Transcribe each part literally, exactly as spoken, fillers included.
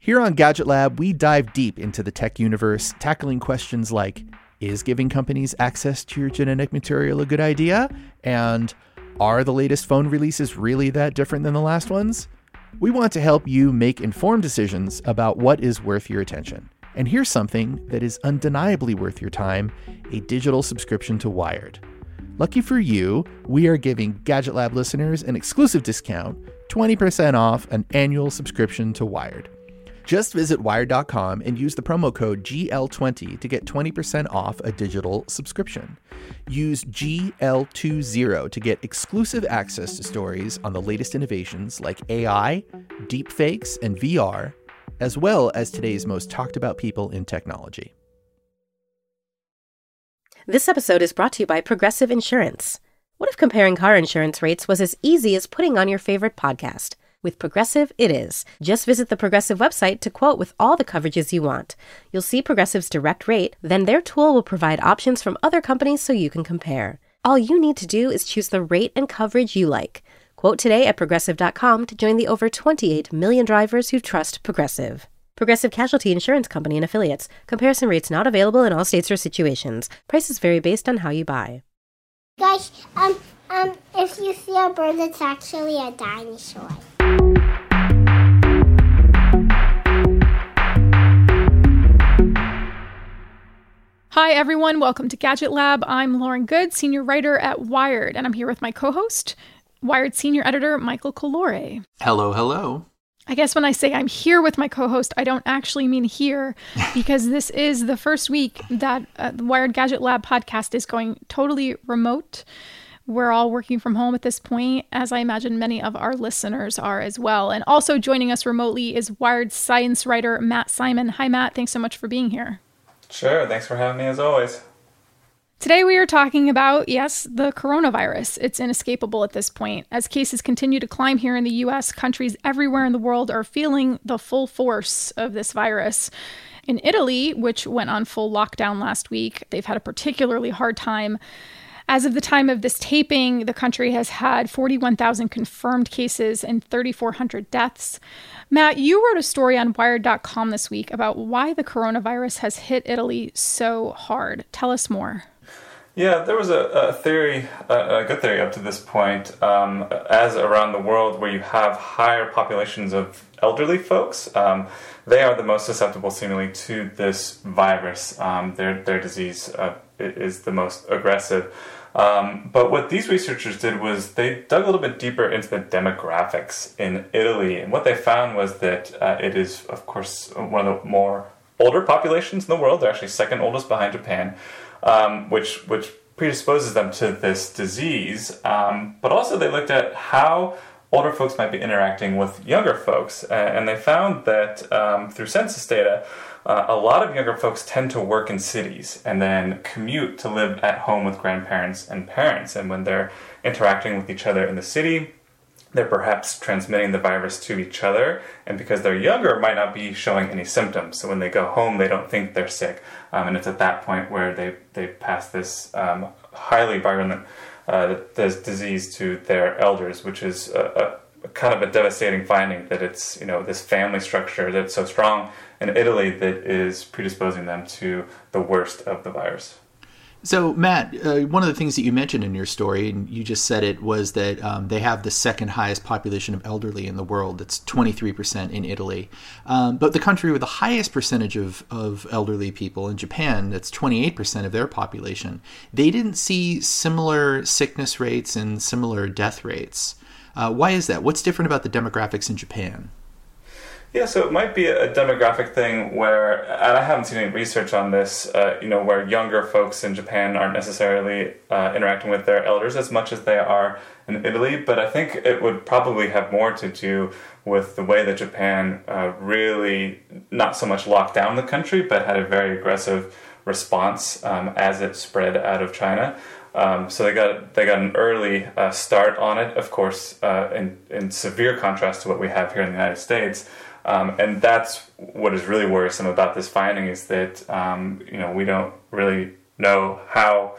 Here on Gadget Lab, we dive deep into the tech universe, tackling questions like, is giving companies access to your genetic material a good idea? And are the latest phone releases really that different than the last ones? We want to help you make informed decisions about what is worth your attention. And here's something that is undeniably worth your time, a digital subscription to Wired. Lucky for you, we are giving Gadget Lab listeners an exclusive discount, twenty percent off an annual subscription to Wired. Just visit wired dot com and use the promo code G L twenty to get twenty percent off a digital subscription. Use G L twenty to get exclusive access to stories on the latest innovations like A I, deepfakes, and V R, as well as today's most talked about people in technology. This episode is brought to you by Progressive Insurance. What if comparing car insurance rates was as easy as putting on your favorite podcast? With Progressive, it is. Just visit the Progressive website to quote with all the coverages you want. You'll see Progressive's direct rate, then their tool will provide options from other companies so you can compare. All you need to do is choose the rate and coverage you like. Quote today at progressive dot com to join the over twenty-eight million drivers who trust Progressive. Progressive Casualty Insurance Company and Affiliates. Comparison rates not available in all states or situations. Prices vary based on how you buy. Guys, um, um, if you see a bird, it's actually a dinosaur. Hi, everyone. Welcome to Gadget Lab. I'm Lauren Good, senior writer at Wired, and I'm here with my co-host, Wired senior editor Michael Colore. Hello, hello. I guess when I say I'm here with my co-host, I don't actually mean here, because this is the first week that uh, the Wired Gadget Lab podcast is going totally remote. We're all working from home at this point, as I imagine many of our listeners are as well. And also joining us remotely is Wired science writer Matt Simon. Hi, Matt. Thanks so much for being here. Sure. Thanks for having me as always. Today we are talking about, yes, the coronavirus. It's inescapable at this point. As cases continue to climb here in the U S, countries everywhere in the world are feeling the full force of this virus. In Italy, which went on full lockdown last week, they've had a particularly hard time. As of the time of this taping, the country has had forty-one thousand confirmed cases and thirty-four hundred deaths. Matt, you wrote a story on wired dot com this week about why the coronavirus has hit Italy so hard. Tell us more. Yeah, there was a, a theory, a, a good theory up to this point, um, as around the world where you have higher populations of elderly folks, um, they are the most susceptible seemingly to this virus. Um, their, their disease uh, is the most aggressive. Um, but what these researchers did was they dug a little bit deeper into the demographics in Italy, and what they found was that uh, it is, of course, one of the more older populations in the world. They're actually second oldest behind Japan. Um, which which predisposes them to this disease. Um, but also they looked at how older folks might be interacting with younger folks. Uh, and they found that um, through census data, uh, a lot of younger folks tend to work in cities and then commute to live at home with grandparents and parents. And when they're interacting with each other in the city, they're perhaps transmitting the virus to each other, and because they're younger, might not be showing any symptoms. So when they go home, they don't think they're sick, um, and it's at that point where they they pass this um, highly virulent uh, this disease to their elders, which is a, a kind of a devastating finding that it's you know this family structure that's so strong in Italy that is predisposing them to the worst of the virus. So, Matt, uh, one of the things that you mentioned in your story, and you just said it, was that um, they have the second highest population of elderly in the world. It's twenty-three percent in Italy. Um, but the country with the highest percentage of, of elderly people in Japan, that's twenty-eight percent of their population, they didn't see similar sickness rates and similar death rates. Uh, why is that? What's different about the demographics in Japan? Yeah, so it might be a demographic thing where, and I haven't seen any research on this, uh, you know, where younger folks in Japan aren't necessarily uh, interacting with their elders as much as they are in Italy, but I think it would probably have more to do with the way that Japan uh, really not so much locked down the country, but had a very aggressive response um, as it spread out of China. Um, so they got they got an early uh, start on it, of course, uh, in, in severe contrast to what we have here in the United States. Um, and that's what is really worrisome about this finding is that, um, you know, we don't really know how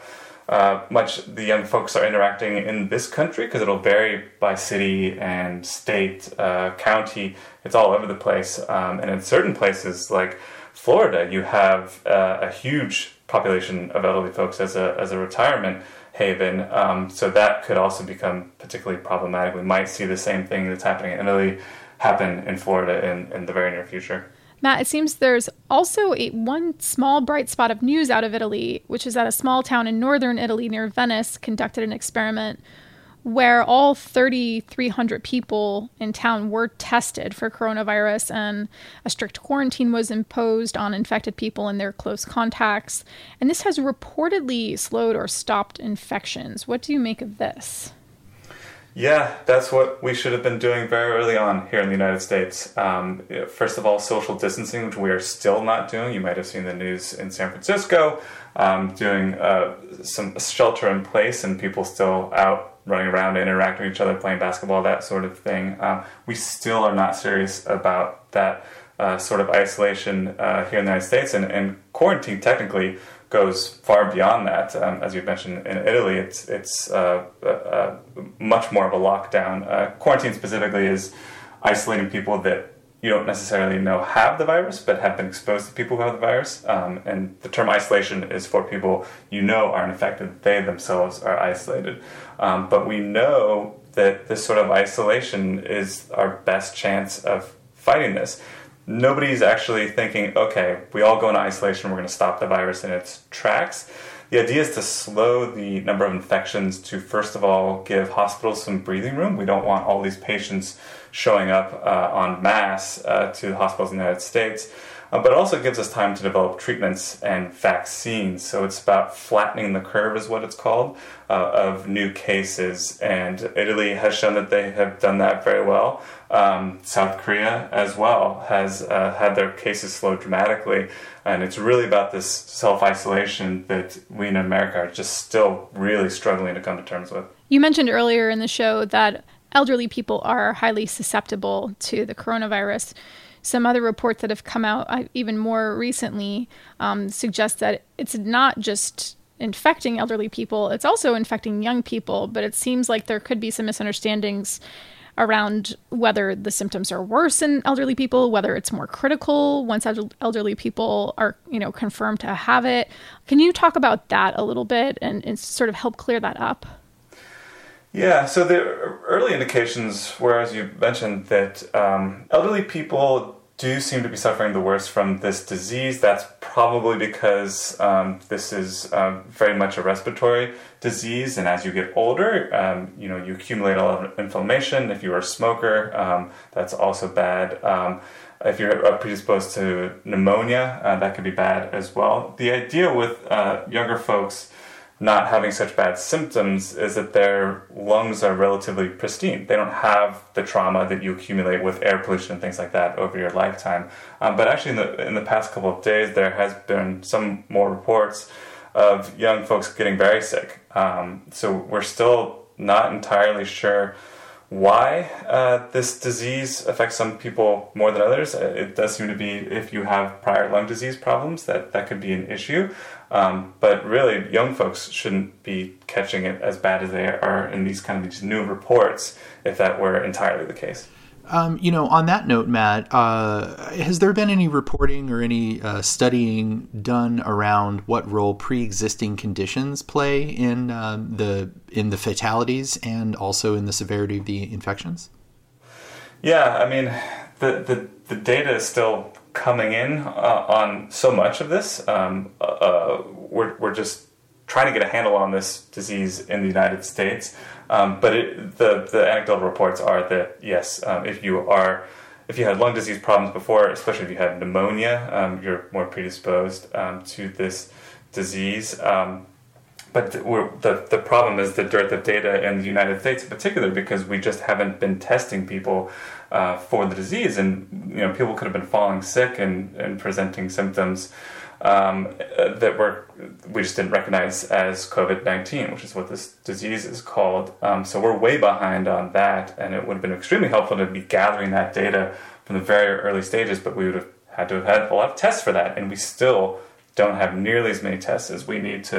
uh, much the young folks are interacting in this country, because it'll vary by city and state, uh, county. It's all over the place. Um, and in certain places like Florida, you have uh, a huge population of elderly folks as a as a retirement haven. Um, so that could also become particularly problematic. We might see the same thing that's happening in Italy happen in Florida in, in the very near future. Matt, it seems there's also a one small bright spot of news out of Italy, which is that a small town in northern Italy near Venice conducted an experiment where all three thousand three hundred people in town were tested for coronavirus, and a strict quarantine was imposed on infected people and their close contacts. And this has reportedly slowed or stopped infections. What do you make of this? Yeah, that's what we should have been doing very early on here in the United States. Um, first of all, social distancing, which we are still not doing. You might have seen the news in San Francisco, um, doing uh, some shelter in place and people still out running around, interacting with each other, playing basketball, that sort of thing. Um, we still are not serious about that uh, sort of isolation uh, here in the United States. And, and quarantine technically goes far beyond that. Um, as you mentioned, in Italy, it's it's uh, uh, much more of a lockdown. Uh, quarantine specifically is isolating people that you don't necessarily know have the virus, but have been exposed to people who have the virus. Um, and the term isolation is for people you know aren't infected. They themselves are isolated. Um, but we know that this sort of isolation is our best chance of fighting this. Nobody's actually thinking, okay, we all go into isolation, we're going to stop the virus in its tracks. The idea is to slow the number of infections, to first of all give hospitals some breathing room. We don't want all these patients showing up uh, en masse uh, to the hospitals in the United States. Uh, but it also gives us time to develop treatments and vaccines. So it's about flattening the curve, is what it's called, uh, of new cases. And Italy has shown that they have done that very well. Um, South Korea as well has uh, had their cases slow dramatically. And it's really about this self-isolation that we in America are just still really struggling to come to terms with. You mentioned earlier in the show that elderly people are highly susceptible to the coronavirus. Some other reports that have come out uh, even more recently um, suggest that it's not just infecting elderly people, it's also infecting young people. But it seems like there could be some misunderstandings around whether the symptoms are worse in elderly people, whether it's more critical once elderly people are, you know, confirmed to have it. Can you talk about that a little bit and, and sort of help clear that up? Yeah, so the early indications were, as you mentioned, that um, elderly people do seem to be suffering the worst from this disease. That's probably because um, this is um, very much a respiratory disease, and as you get older, um, you know, you accumulate a lot of inflammation. If you're a smoker, um, that's also bad. Um, if you're predisposed to pneumonia, uh, that could be bad as well. The idea with uh, younger folks not having such bad symptoms is that their lungs are relatively pristine. They don't have the trauma that you accumulate with air pollution and things like that over your lifetime. Um, but actually in the in the past couple of days, there has been some more reports of young folks getting very sick. Um, so we're still not entirely sure why uh, this disease affects some people more than others. It does seem to be if you have prior lung disease problems, that, that could be an issue. Um, but really, young folks shouldn't be catching it as bad as they are in these kind of these new reports, if that were entirely the case. Um, you know, on that note, Matt, uh, has there been any reporting or any uh, studying done around what role pre-existing conditions play in uh, the in the fatalities and also in the severity of the infections? Yeah, I mean, the the, the data is still coming in uh, on so much of this. Um, uh, we're we're just trying to get a handle on this disease in the United States. Um, but it, the the anecdotal reports are that yes, um, if you are if you had lung disease problems before, especially if you had pneumonia, um, you're more predisposed um, to this disease. Um, but the, we're, the the problem is the dearth of data in the United States, in particular, because we just haven't been testing people uh, for the disease, and you know people could have been falling sick and, and presenting symptoms Um, that were we just didn't recognize as covid nineteen, which is what this disease is called. Um, so we're way behind on that, and it would have been extremely helpful to be gathering that data from the very early stages, but we would have had to have had a lot of tests for that, and we still don't have nearly as many tests as we need to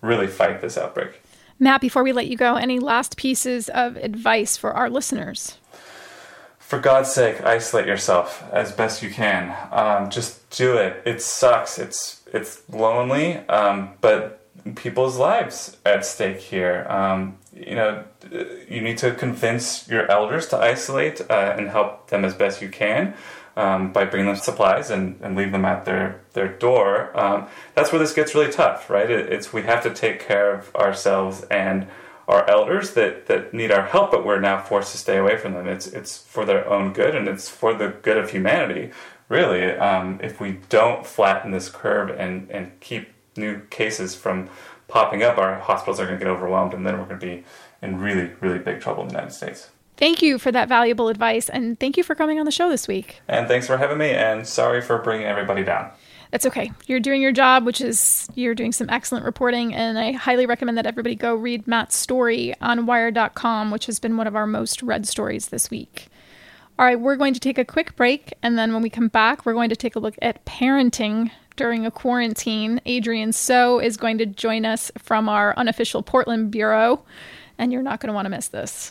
really fight this outbreak. Matt, before we let you go, any last pieces of advice for our listeners? For God's sake, isolate yourself as best you can. Um, just do it. It sucks. It's it's lonely, um, but people's lives at stake here. Um, you know, you need to convince your elders to isolate uh, and help them as best you can um, by bringing them supplies and, and leave them at their, their door. Um, that's where this gets really tough, right? It, it's we have to take care of ourselves and our elders that, that need our help, but we're now forced to stay away from them. It's it's for their own good, and it's for the good of humanity, really. Um, if we don't flatten this curve and, and keep new cases from popping up, our hospitals are going to get overwhelmed, and then we're going to be in really, really big trouble in the United States. Thank you for that valuable advice, and thank you for coming on the show this week. And thanks for having me, and sorry for bringing everybody down. That's okay. You're doing your job, which is you're doing some excellent reporting, and I highly recommend that everybody go read Matt's story on Wired dot com, which has been one of our most read stories this week. All right, we're going to take a quick break, and then when we come back, we're going to take a look at parenting during a quarantine. Adrienne So is going to join us from our unofficial Portland bureau, and you're not going to want to miss this.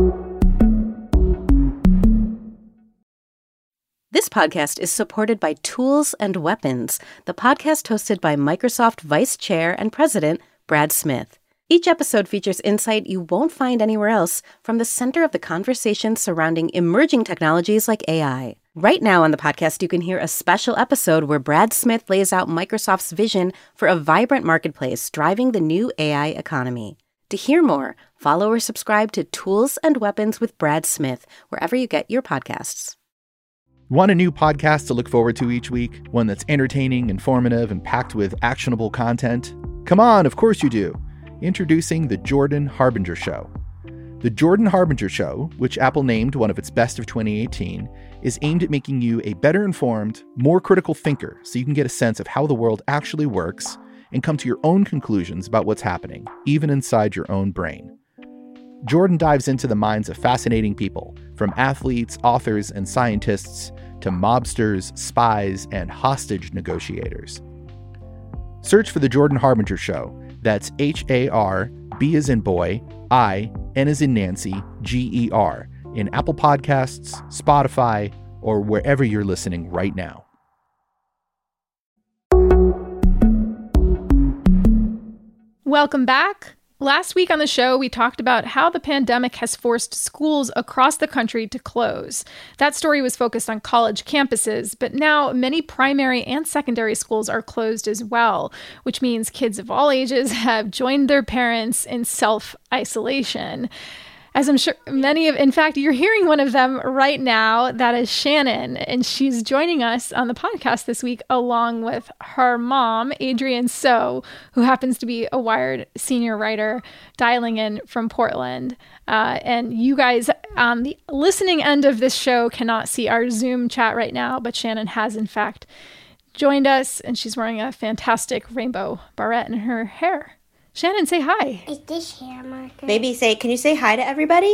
This podcast is supported by Tools and Weapons, the podcast hosted by Microsoft Vice Chair and President Brad Smith. Each episode features insight you won't find anywhere else from the center of the conversation surrounding emerging technologies like A I. Right now on the podcast, you can hear a special episode where Brad Smith lays out Microsoft's vision for a vibrant marketplace driving the new A I economy. To hear more, follow or subscribe to Tools and Weapons with Brad Smith wherever you get your podcasts. Want a new podcast to look forward to each week? One that's entertaining, informative, and packed with actionable content? Come on, of course you do. Introducing The Jordan Harbinger Show. The Jordan Harbinger Show, which Apple named one of its best of twenty eighteen, is aimed at making you a better informed, more critical thinker so you can get a sense of how the world actually works and come to your own conclusions about what's happening, even inside your own brain. Jordan dives into the minds of fascinating people, from athletes, authors, and scientists to mobsters, spies, and hostage negotiators. Search for The Jordan Harbinger Show. That's H A R, B as in boy, I, N as in Nancy, G E R, in Apple Podcasts, Spotify, or wherever you're listening right now. Welcome back. Last week on the show, we talked about how the pandemic has forced schools across the country to close. That story was focused on college campuses, but now many primary and secondary schools are closed as well, which means kids of all ages have joined their parents in self-isolation. As I'm sure many of, in fact, you're hearing one of them right now. That is Shannon, and she's joining us on the podcast this week along with her mom, Adrienne So, who happens to be a Wired senior writer dialing in from Portland. Uh, and you guys on the listening end of this show cannot see our Zoom chat right now, but Shannon has, in fact, joined us, and she's wearing a fantastic rainbow barrette in her hair. Shannon, say hi. Is this hair marker? Baby, say, can you say hi to everybody?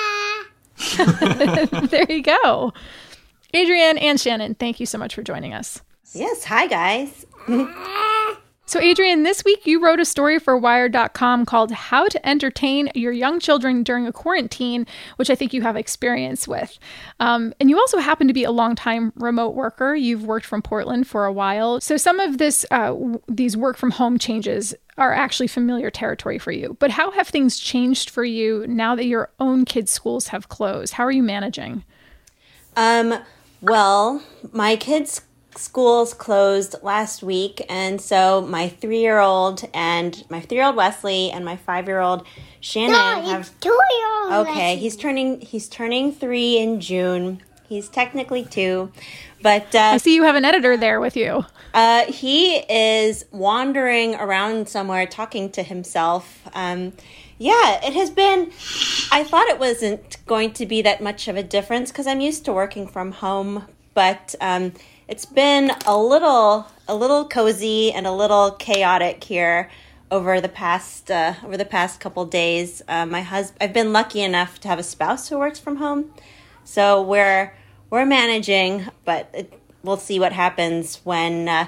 Hi! There you go. Adrienne and Shannon, thank you so much for joining us. Yes, hi guys. So Adrienne, this week you wrote a story for Wired dot com called How to Entertain Your Young Children During a Quarantine, which I think you have experience with. Um, and you also happen to be a longtime remote worker. You've worked from Portland for a while. So some of this, uh, w- these work from home changes are actually familiar territory for you. But how have things changed for you now that your own kids' schools have closed? How are you managing? Um, well, my kids' schools closed last week, and so my three-year-old and my three-year-old Wesley and my five-year-old Shannon No, have. it's two-year-old. Okay, he's turning he's turning three in June. He's technically two, but uh, I see you have an editor there with you. Uh, he is wandering around somewhere talking to himself. Um, yeah, it has been, I thought it wasn't going to be that much of a difference because I'm used to working from home, but um, it's been a little, a little cozy and a little chaotic here over the past, uh, over the past couple days. Uh, my husband, I've been lucky enough to have a spouse who works from home, so we're, we're managing, but it, we'll see what happens when uh,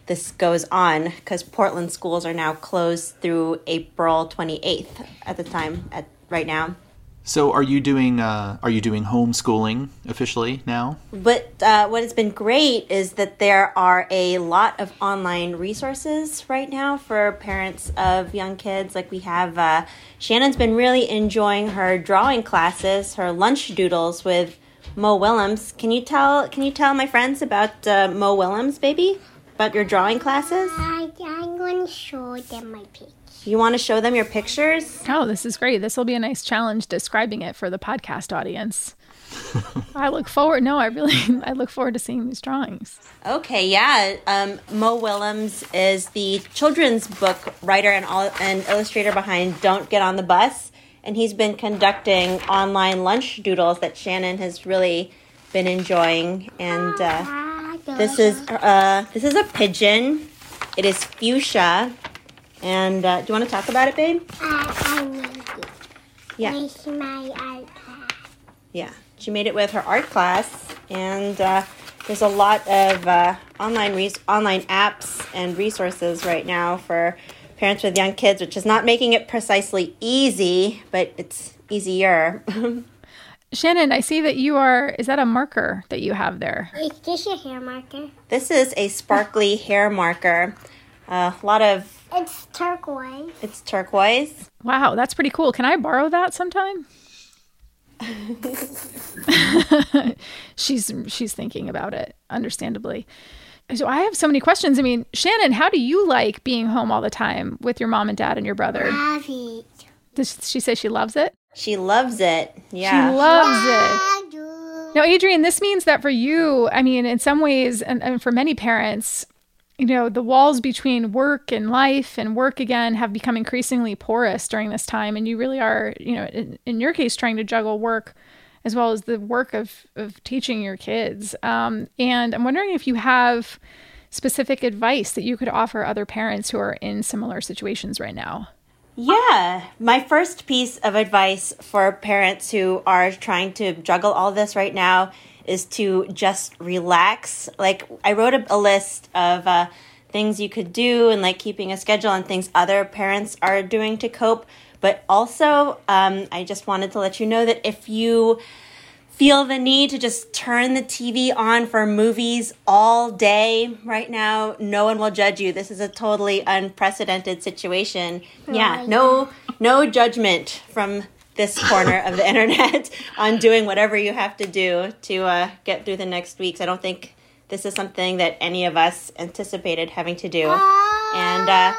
this goes on, because Portland schools are now closed through April twenty-eighth at the time, at right now. So are you doing uh, are you doing homeschooling officially now? But uh, what has been great is that there are a lot of online resources right now for parents of young kids. Like we have, uh, Shannon's been really enjoying her drawing classes, her lunch doodles with Mo Willems. Can you tell Can you tell my friends about uh, Mo Willems, baby? About your drawing classes? I, I'm going to show them my picture. You want to show them your pictures? Oh, this is great. This will be a nice challenge describing it for the podcast audience. I look forward. No, I really, I look forward to seeing these drawings. Okay, yeah. Um, Mo Willems is the children's book writer and, all, and illustrator behind Don't Get on the Bus. And he's been conducting online lunch doodles that Shannon has really been enjoying. And uh, this is uh, this is a pigeon. It is fuchsia. And uh, do you want to talk about it, babe? Uh, I made it. Yeah. With my art class. Yeah. She made it with her art class. And uh, there's a lot of uh, online res- online apps and resources right now for parents with young kids, which is not making it precisely easy, but it's easier. Shannon, I see that you are, is that a marker that you have there? Is this a hair marker? This is a sparkly hair marker. Uh, a lot of... It's turquoise. It's turquoise. Wow, that's pretty cool. Can I borrow that sometime? she's she's thinking about it, understandably. So I have so many questions. I mean, Shannon, how do you like being home all the time with your mom and dad and your brother? Love it. Does she say she loves it? She loves it. Yeah. She loves it. I do. Now, Adrienne, this means that for you, I mean, in some ways, and, and for many parents, you know, the walls between work and life and work again have become increasingly porous during this time. And you really are, you know, in, in your case, trying to juggle work as well as the work of, of teaching your kids. Um, and I'm wondering if you have specific advice that you could offer other parents who are in similar situations right now. Yeah. My first piece of advice for parents who are trying to juggle all this right now is to just relax. Like, I wrote a, a list of uh, things you could do and like keeping a schedule and things other parents are doing to cope. But also, um, I just wanted to let you know that if you feel the need to just turn the T V on for movies all day right now, no one will judge you. This is a totally unprecedented situation. Oh, yeah, no, no judgment from this corner of the internet on doing whatever you have to do to uh, get through the next weeks. I don't think this is something that any of us anticipated having to do. And, uh,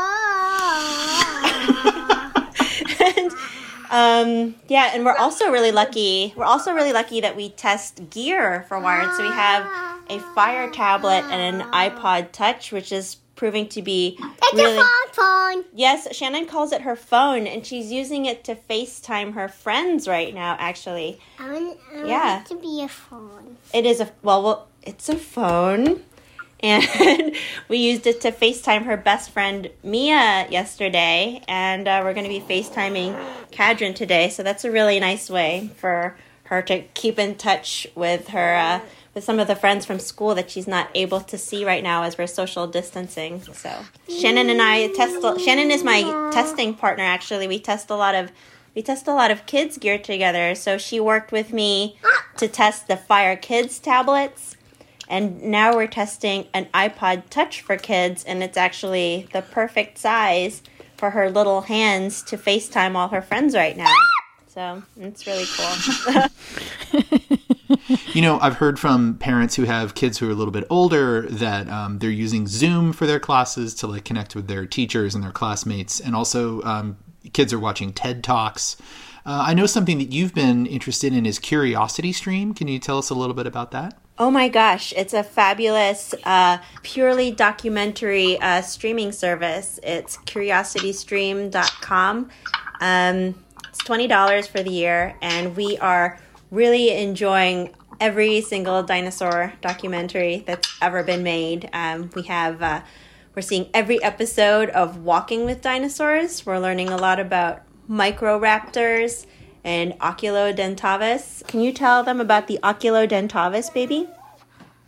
and um, yeah, and we're also really lucky. We're also really lucky that we test gear for Wired. So we have a Fire tablet and an iPod Touch, which is proving to be It's really... a phone phone. Yes, Shannon calls it her phone, and she's using it to FaceTime her friends right now, actually. I want, I Yeah. want it to be a phone. It is a, well, well it's a phone, and we used it to FaceTime her best friend, Mia, yesterday, and uh, we're going to be FaceTiming Kadrin today, so that's a really nice way for her to keep in touch with her, uh, with some of the friends from school that she's not able to see right now as we're social distancing. So Shannon and I test. Shannon is my testing partner. Actually, we test a lot of we test a lot of kids gear together. So she worked with me to test the Fire Kids tablets, and now we're testing an iPod Touch for kids, and it's actually the perfect size for her little hands to FaceTime all her friends right now. So it's really cool. You know, I've heard from parents who have kids who are a little bit older that um, they're using Zoom for their classes to like connect with their teachers and their classmates. And also um, kids are watching TED Talks. Uh, I know something that you've been interested in is Curiosity Stream. Can you tell us a little bit about that? Oh my gosh, it's a fabulous, uh, purely documentary uh, streaming service. It's curiosity stream dot com. Um, it's twenty dollars for the year, and we are really enjoying every single dinosaur documentary that's ever been made. Um, we have, uh, we're seeing every episode of Walking with Dinosaurs. We're learning a lot about Microraptors and Oculodentavis. Can you tell them about the Oculodentavis, baby?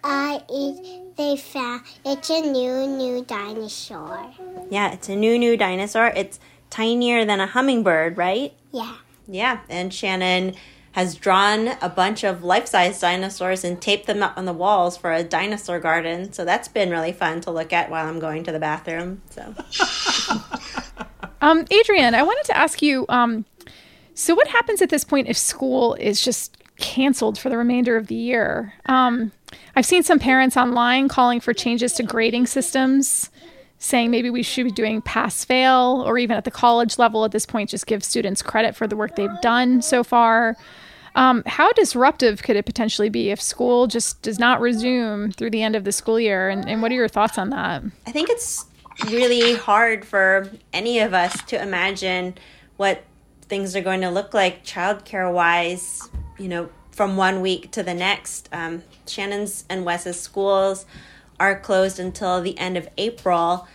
Uh, it, they found it's a new, new dinosaur. Yeah, it's a new, new dinosaur. It's tinier than a hummingbird, right? Yeah. Yeah, and Shannon has drawn a bunch of life-size dinosaurs and taped them up on the walls for a dinosaur garden. So that's been really fun to look at while I'm going to the bathroom. So, um, Adrienne, I wanted to ask you, um, so what happens at this point if school is just canceled for the remainder of the year? Um, I've seen some parents online calling for changes to grading systems, saying maybe we should be doing pass-fail, or even at the college level at this point, just give students credit for the work they've done so far. Um, how disruptive could it potentially be if school just does not resume through the end of the school year? And, and what are your thoughts on that? I think it's really hard for any of us to imagine what things are going to look like childcare-wise, you know, from one week to the next. Um, Shannon's and Wes's schools are closed until the end of April.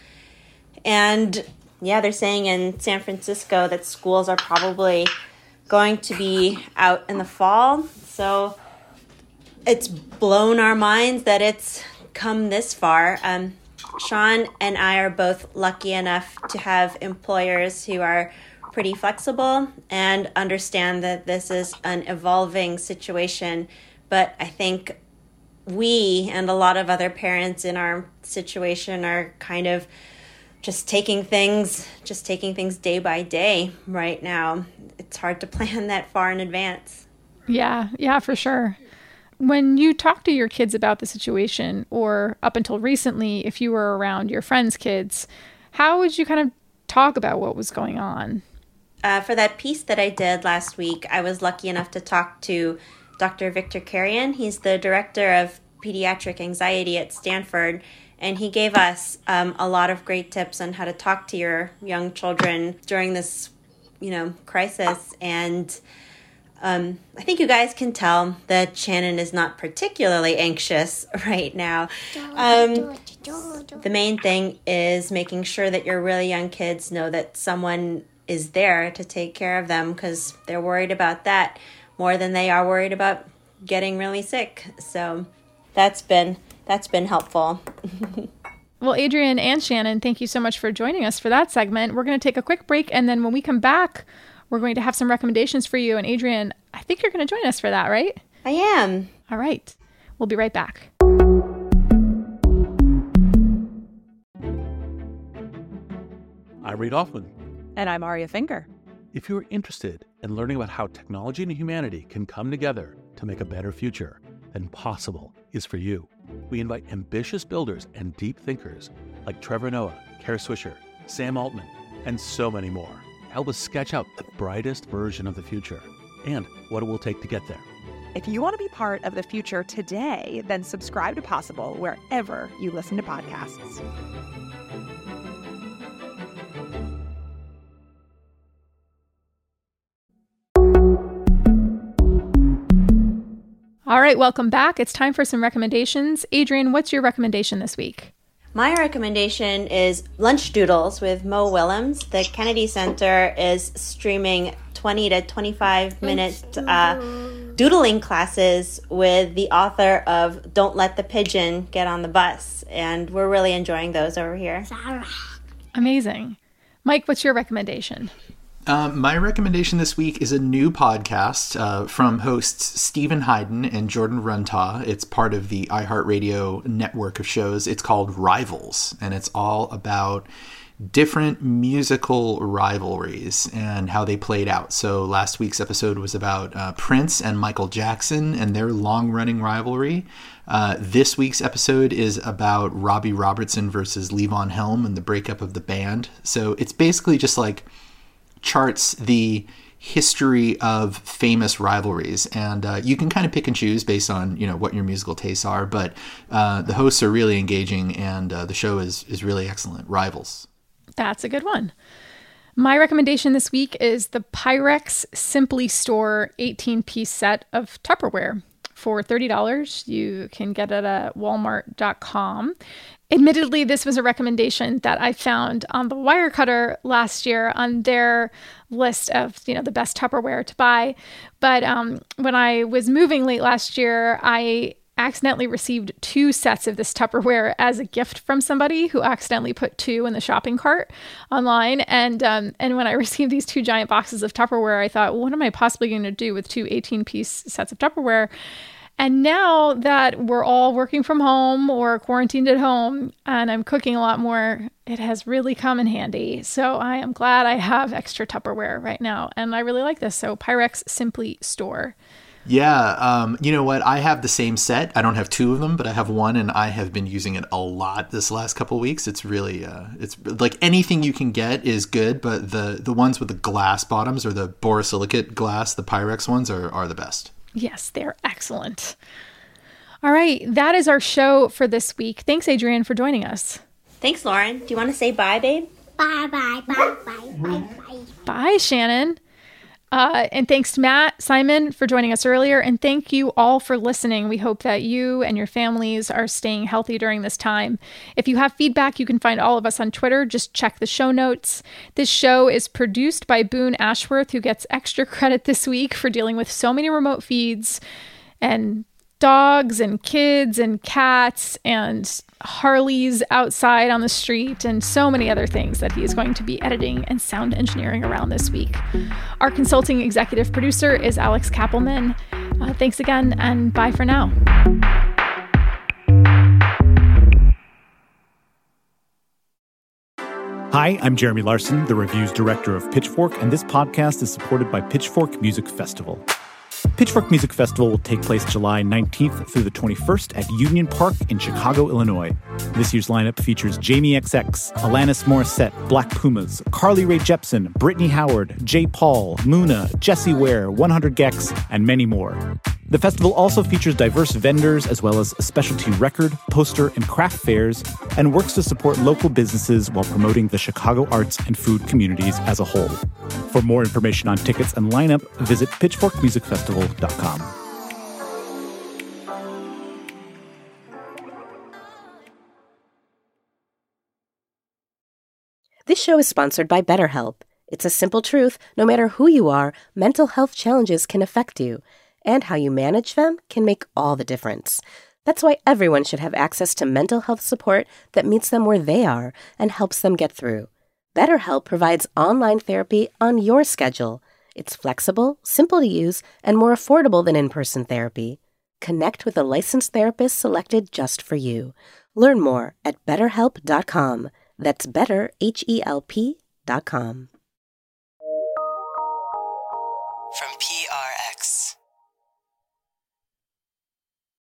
And yeah, they're saying in San Francisco that schools are probably going to be out in the fall. So it's blown our minds that it's come this far. Um, Sean and I are both lucky enough to have employers who are pretty flexible and understand that this is an evolving situation. But I think we and a lot of other parents in our situation are kind of just taking things, just taking things day by day right now. It's hard to plan that far in advance. Yeah, yeah, for sure. When you talk to your kids about the situation, or up until recently, if you were around your friends' kids, how would you kind of talk about what was going on? Uh, for that piece that I did last week, I was lucky enough to talk to Doctor Victor Carrion. He's the director of pediatric anxiety at Stanford, and he gave us um, a lot of great tips on how to talk to your young children during this, you know, crisis. And um, I think you guys can tell that Shannon is not particularly anxious right now. Um, the main thing is making sure that your really young kids know that someone is there to take care of them, because they're worried about that more than they are worried about getting really sick. So that's been that's been helpful. Well, Adrienne and Shannon, thank you so much for joining us for that segment. We're going to take a quick break, and then when we come back, we're going to have some recommendations for you. And Adrienne, I think you're going to join us for that, right? I am. All right. We'll be right back. I'm Reid Hoffman. And I'm Aria Finger. If you're interested in learning about how technology and humanity can come together to make a better future, then Possible is for you. We invite ambitious builders and deep thinkers like Trevor Noah, Kara Swisher, Sam Altman, and so many more to help us sketch out the brightest version of the future and what it will take to get there. If you want to be part of the future today, then subscribe to Possible wherever you listen to podcasts. All right, welcome back. It's time for some recommendations. Adrienne, what's your recommendation this week? My recommendation is Lunch Doodles with Mo Willems. The Kennedy Center is streaming twenty to twenty-five minute uh, doodling classes with the author of Don't Let the Pigeon Get on the Bus. And we're really enjoying those over here. Amazing. Mike, what's your recommendation? Um, my recommendation this week is a new podcast uh, from hosts Stephen Hayden and Jordan Runtaw. It's part of the iHeartRadio network of shows. It's called Rivals, and it's all about different musical rivalries and how they played out. So last week's episode was about uh, Prince and Michael Jackson and their long-running rivalry. Uh, this week's episode is about Robbie Robertson versus Levon Helm and the breakup of the band. So it's basically just like charts the history of famous rivalries, and uh, you can kind of pick and choose based on, you know, what your musical tastes are, but uh, the hosts are really engaging, and uh, the show is is really excellent. Rivals. That's a good one. My recommendation this week is the Pyrex Simply Store eighteen-piece set of Tupperware. For thirty dollars, you can get it at walmart dot com. Admittedly, this was a recommendation that I found on the Wirecutter last year on their list of, you know, the best Tupperware to buy. But um, when I was moving late last year, I accidentally received two sets of this Tupperware as a gift from somebody who accidentally put two in the shopping cart online. And um, and when I received these two giant boxes of Tupperware, I thought, well, what am I possibly going to do with two eighteen-piece sets of Tupperware? And now that we're all working from home or quarantined at home and I'm cooking a lot more, it has really come in handy. So I am glad I have extra Tupperware right now. And I really like this. So Pyrex Simply Store. Yeah, um, you know what? I have the same set. I don't have two of them, but I have one, and I have been using it a lot this last couple of weeks. It's really, uh, it's like anything you can get is good, but the the ones with the glass bottoms or the borosilicate glass, the Pyrex ones, are are the best. Yes, they're excellent. All right, that is our show for this week. Thanks, Adrienne, for joining us. Thanks, Lauren. Do you want to say bye, babe? Bye, bye, bye, bye, bye, bye. Bye, Shannon. Uh, and thanks to Matt, Simon, for joining us earlier. And thank you all for listening. We hope that you and your families are staying healthy during this time. If you have feedback, you can find all of us on Twitter. Just check the show notes. This show is produced by Boone Ashworth, who gets extra credit this week for dealing with so many remote feeds and dogs and kids and cats and Harleys outside on the street and so many other things that he is going to be editing and sound engineering around this week. Our consulting executive producer is Alex Kappelman. Uh, thanks again, and bye for now. Hi, I'm Jeremy Larson, the reviews director of Pitchfork, and this podcast is supported by Pitchfork Music Festival. Pitchfork Music Festival will take place July nineteenth through the twenty-first at Union Park in Chicago, Illinois. This year's lineup features Jamie X X, Alanis Morissette, Black Pumas, Carly Rae Jepsen, Brittany Howard, J. Paul, Muna, Jessie Ware, one hundred gecs, and many more. The festival also features diverse vendors as well as specialty record, poster, and craft fairs, and works to support local businesses while promoting the Chicago arts and food communities as a whole. For more information on tickets and lineup, visit pitchfork music festival dot com. This show is sponsored by BetterHelp. It's a simple truth. No matter who you are, mental health challenges can affect you, and how you manage them can make all the difference. That's why everyone should have access to mental health support that meets them where they are and helps them get through. BetterHelp provides online therapy on your schedule. It's flexible, simple to use, and more affordable than in-person therapy. Connect with a licensed therapist selected just for you. Learn more at better help dot com. That's better, H E L P dot com.